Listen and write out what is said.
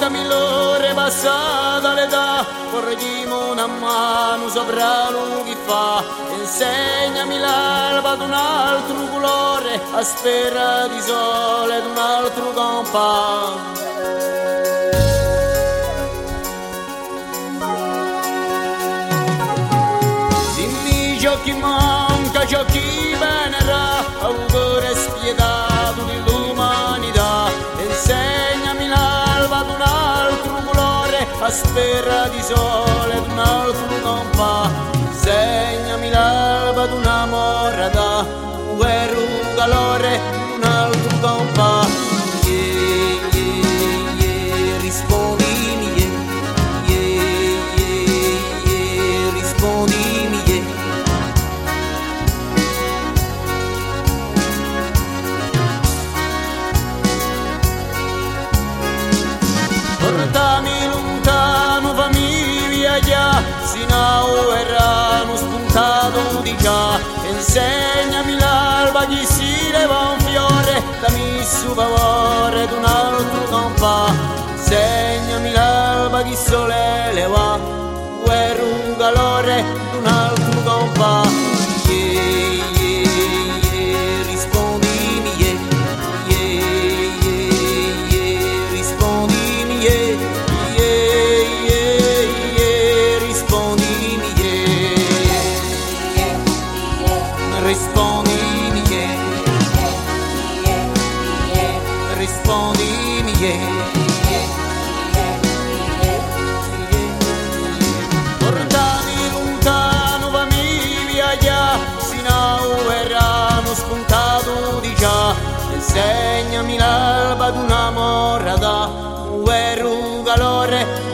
Insegnami l'ora passata l'età, corregimo una mano sopra lui chi fa. Insegnami l'alba d'un altro colore, a spera di sole d'un altro compagno. Ciò chi manca, ciò chi venerà, autore spietato dell'umanità. Insegnami l'alba d'un altro colore, a spera di sole d'un altro compagno. Insegnami l'alba d'una morada, guerra calore d'un altro compagno. Rispondimi, rispondimi. Portami lontano, fammi via, sino erano spuntato di già. Insegnami l'alba chi si leva un fiore, dammi su favore d'un altro compagno. Insegnami l'alba chi sole leva, guerra un calore d'un altro compagno. Rispondimi, rispondimi, portami lontano, fammi via, sino erano spuntato di già. Insegnami l'alba d'una morada, un calore